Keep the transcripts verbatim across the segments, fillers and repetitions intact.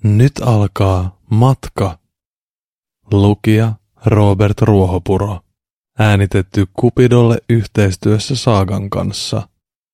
Nyt alkaa Matka. Lukija Robert Ruohopuro. Äänitetty Cupidolle yhteistyössä Saagan kanssa.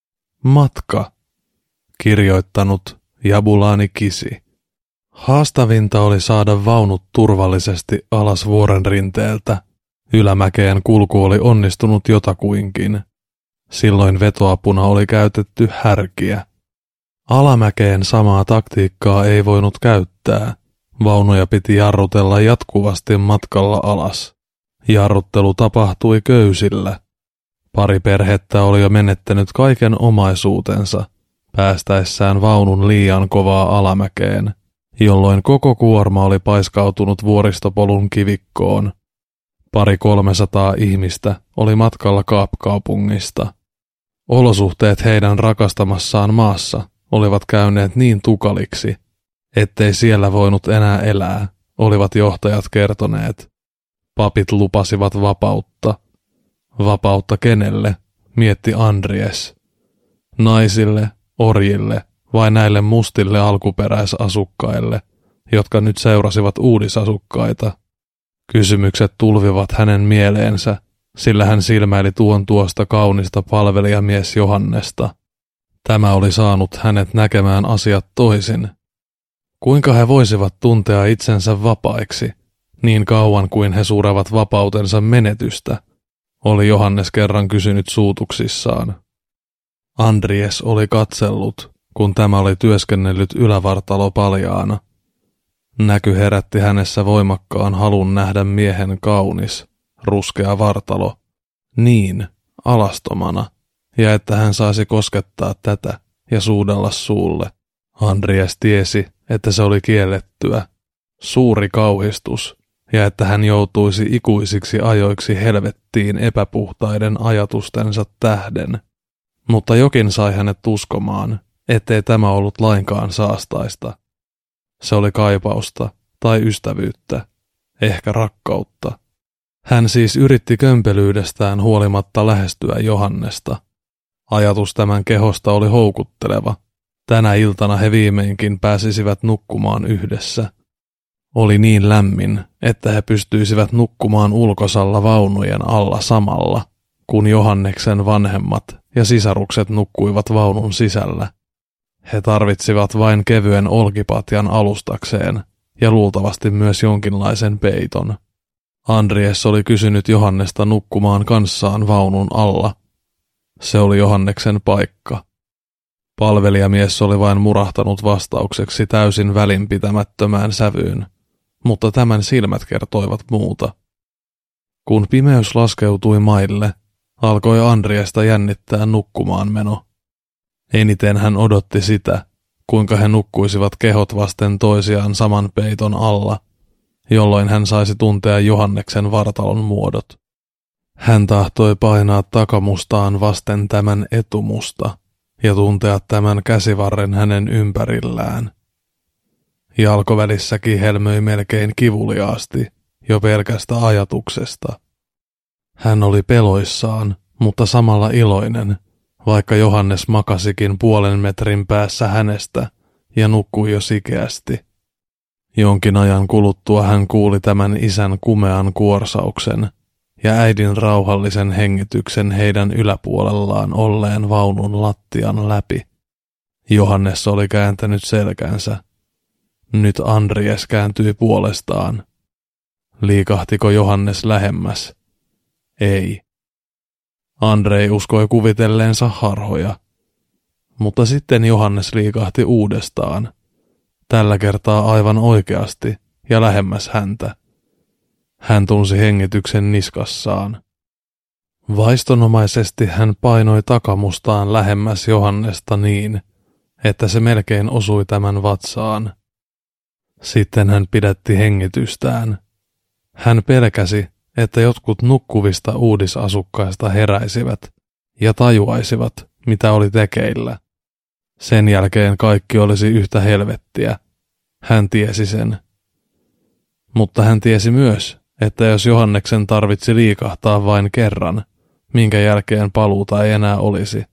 Matka. Kirjoittanut Jabulani Kisi. Haastavinta oli saada vaunut turvallisesti alas vuoren rinteeltä. Ylämäkeen kulku oli onnistunut jotakuinkin. Silloin vetoapuna oli käytetty härkiä. Alamäkeen samaa taktiikkaa ei voinut käyttää. Vaunuja piti jarrutella jatkuvasti matkalla alas. Jarruttelu tapahtui köysillä. Pari perhettä oli jo menettänyt kaiken omaisuutensa päästäessään vaunun liian kovaa alamäkeen, jolloin koko kuorma oli paiskautunut vuoristopolun kivikkoon. Pari kolmesataa ihmistä oli matkalla Kaapkaupungista. Olosuhteet heidän rakastamassaan maassa olivat käyneet niin tukaliksi, ettei siellä voinut enää elää, olivat johtajat kertoneet. Papit lupasivat vapautta. Vapautta kenelle, mietti Andries. Naisille, orjille vai näille mustille alkuperäisasukkaille, jotka nyt seurasivat uudisasukkaita. Kysymykset tulvivat hänen mieleensä, sillä hän silmäili tuon tuosta kaunista palvelijamies Johannesta. Tämä oli saanut hänet näkemään asiat toisin. Kuinka he voisivat tuntea itsensä vapaiksi, niin kauan kuin he surevat vapautensa menetystä, oli Johannes kerran kysynyt suutuksissaan. Andries oli katsellut, kun tämä oli työskennellyt ylävartalo paljaana. Näky herätti hänessä voimakkaan halun nähdä miehen kaunis, ruskea vartalo, niin alastomana, ja että hän saisi koskettaa tätä ja suudella suulle. Andries tiesi, että se oli kiellettyä, suuri kauhistus, ja että hän joutuisi ikuisiksi ajoiksi helvettiin epäpuhtaiden ajatustensa tähden. Mutta jokin sai hänet uskomaan, ettei tämä ollut lainkaan saastaista. Se oli kaipausta tai ystävyyttä, ehkä rakkautta. Hän siis yritti kömpelyydestään huolimatta lähestyä Johannesta. Ajatus tämän kehosta oli houkutteleva. Tänä iltana he viimeinkin pääsisivät nukkumaan yhdessä. Oli niin lämmin, että he pystyisivät nukkumaan ulkosalla vaunujen alla samalla, kun Johanneksen vanhemmat ja sisarukset nukkuivat vaunun sisällä. He tarvitsivat vain kevyen olkipatjan alustakseen ja luultavasti myös jonkinlaisen peiton. Andries oli kysynyt Johannesta nukkumaan kanssaan vaunun alla. Se oli Johanneksen paikka. Palvelijamies oli vain murahtanut vastaukseksi täysin välinpitämättömään sävyyn, mutta tämän silmät kertoivat muuta. Kun pimeys laskeutui maille, alkoi Andriesta jännittää nukkumaan meno. Eniten hän odotti sitä, kuinka he nukkuisivat kehot vasten toisiaan saman peiton alla, jolloin hän saisi tuntea Johanneksen vartalon muodot. Hän tahtoi painaa takamustaan vasten tämän etumusta ja tuntea tämän käsivarren hänen ympärillään. Jalkovälissä kihelmöi melkein kivuliaasti jo pelkästä ajatuksesta. Hän oli peloissaan, mutta samalla iloinen, vaikka Johannes makasikin puolen metrin päässä hänestä ja nukkui jo sikeästi. Jonkin ajan kuluttua hän kuuli tämän isän kumean kuorsauksen ja äidin rauhallisen hengityksen heidän yläpuolellaan olleen vaunun lattian läpi. Johannes oli kääntänyt selkänsä. Nyt Andries kääntyi puolestaan. Liikahtiko Johannes lähemmäs? Ei. Andrei uskoi kuvitelleensa harhoja. Mutta sitten Johannes liikahti uudestaan. Tällä kertaa aivan oikeasti ja lähemmäs häntä. Hän tunsi hengityksen niskassaan. Vaistonomaisesti hän painoi takamustaan lähemmäs Johannesta niin, että se melkein osui tämän vatsaan. Sitten hän pidätti hengitystään. Hän pelkäsi, että jotkut nukkuvista uudisasukkaista heräisivät ja tajuaisivat, mitä oli tekeillä. Sen jälkeen kaikki olisi yhtä helvettiä. Hän tiesi sen. Mutta hän tiesi myös, että jos Johanneksen tarvitsi liikahtaa vain kerran, minkä jälkeen paluuta ei enää olisi,